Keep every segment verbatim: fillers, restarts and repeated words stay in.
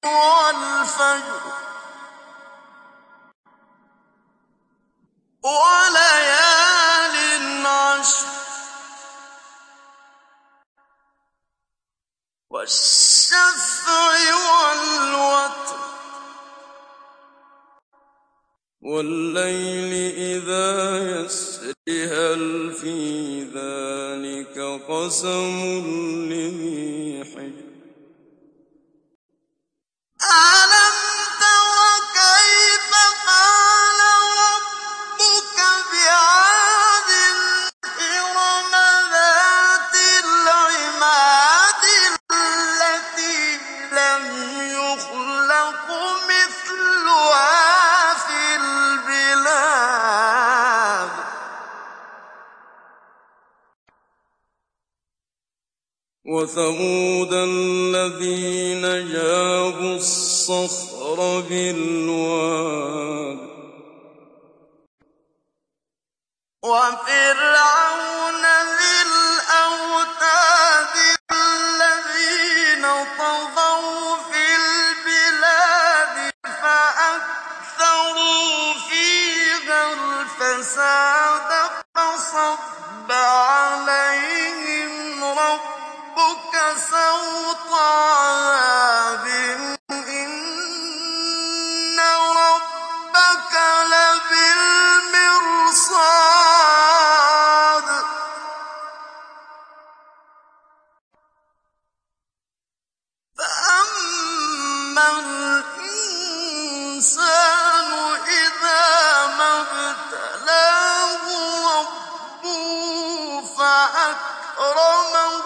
وَالْفَجْرِ وَلَيَالٍ عَشْرٍ وَالشَّفْعِ وَالْوَتْرِ وَاللَّيْلِ إِذَا يَسْرِ هَلْ فِي ذَلِكَ قَسَمٌ لِّذِي حِجْرٍ أَلَمْ تَرَ كَيْفَ فَعَلَ رَبُّكَ بِعَادٍ إِرَمَ ذَاتِ الْعِمَادِ الَّتِي لَمْ يُخْلَقْ مِثْلُهَا فِي الْبِلَادِ وَثَمُودَ الَّذِينَ جَابُوا الصَّخْرَ بِالْوَادِ وَفِرْعَوْنَ ذِي الْأَوْتَادِ الَّذِينَ طَغَوْا فِي الْبِلَادِ فَأَكْثَرُوا فِيهَا الْفَسَادَ فَصَبَّ عَلَيْهِمْ رَبُّكَ سَوْطَ عَذَابٍ إِنَّ رَبَّكَ لَبِالْمِرْصَادِ فَأَمَّا الْإِنسَانُ إِذَا مَا ابْتَلَاهُ رَبُّهُ فَأَكْرَمَهُ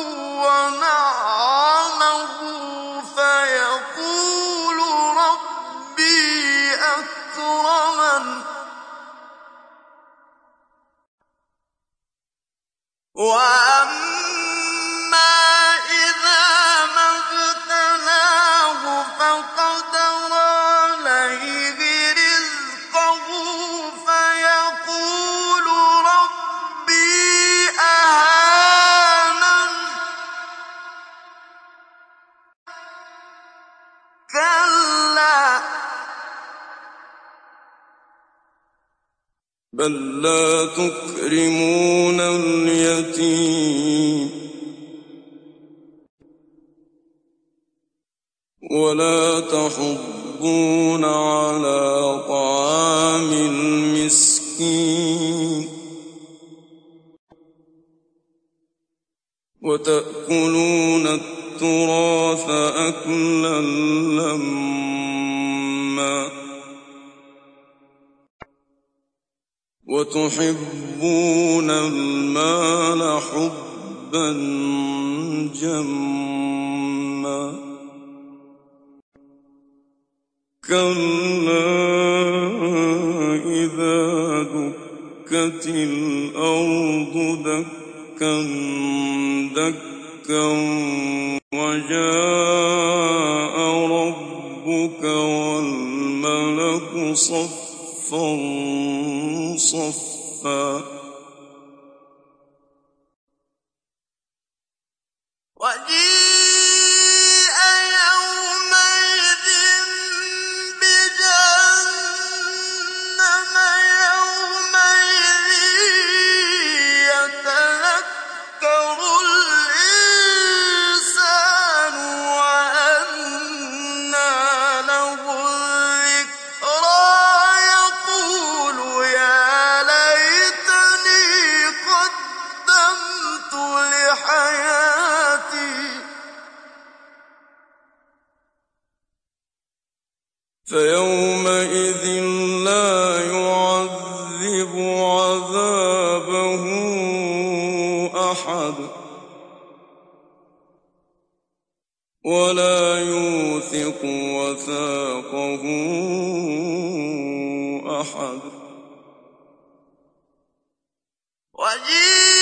وَنَعَّمَهُ فَيَقُولُ رَبِّي أَكْرَمَنِ وَأَمَّا إِذَا مَا ابْتَلَاهُ فَقَدَرَ عَلَيْهِ رِزْقَهُ فَيَقُولُ رَبِّي أَهَانَنِ كَلَّا بَل لَّا تُكْرِمُونَ الْيَتِيمَ وَلَا تَحَاضُّونَ عَلَىٰ طَعَامِ الْمِسْكِينِ وَتَأْكُلُونَ التُّرَاثَ أَكْلًا لَّمًّا وَتُحِبُّونَ الْمَالَ حُبًّا جَمًّا كَلَّا إِذَا دُكَّتِ الْأَرْضُ دَكًّا دَكًّا وَجَاءَ رَبُّكَ وَالْمَلَكُ صَفًّا صَفًّا وَجِيءَ يَوْمَئِذٍ بِجَهَنَّمَ يَوْمَئِذٍ يَتَذَكَّرُ الْإِنسَانُ وَأَنَّىٰ لَهُ الذِّكْرَىٰ يَقُولُ يَا لَيْتَنِي قَدَّمْتُ لِحَيَاتِي فَيَوْمَئِذٍ لَّا يُعَذِّبُ عَذَابَهُ أَحَدٌ وَلَا يُوثِقُ وَثَاقَهُ أَحَدٌ وَجِيءَ